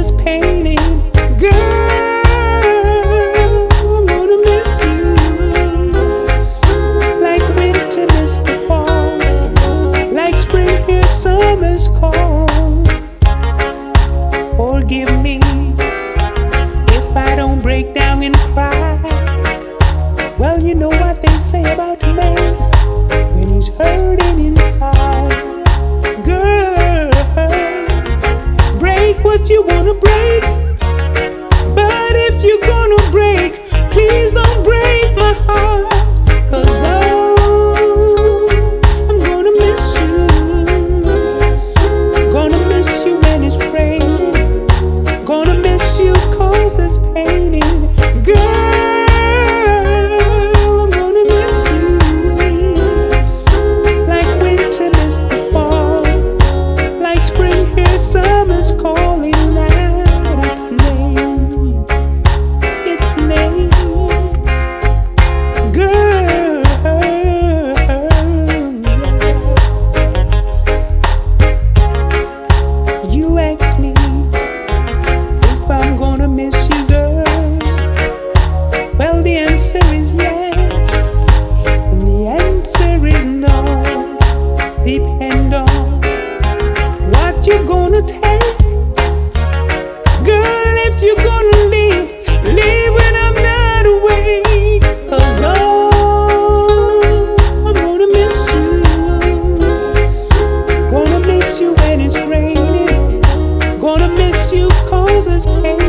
it's painting. Girl, I'm gonna miss you like winter miss the fall, like spring here summer's cold. Forgive me if I don't break down and cry. Well, you know what they say about a man when he's hurting inside. Girl, break what you wanna break, but if you're gonna break, please don't break my heart. 'Cause I'm gonna miss you. Gonna miss you when it's raining. Gonna miss you 'cause it's painting. Girl, I'm gonna miss you like winter miss the fall, like spring here summer's calling out its name, its name. Girl, you ask me if I'm gonna miss you, girl. Well, the answer is yes, and the answer is no. Depend on what you're gonna take. Girl, if you're gonna leave, leave when I'm not away. 'Cause I'm gonna miss you. Gonna miss you when it's raining. Gonna miss you 'cause it's pain.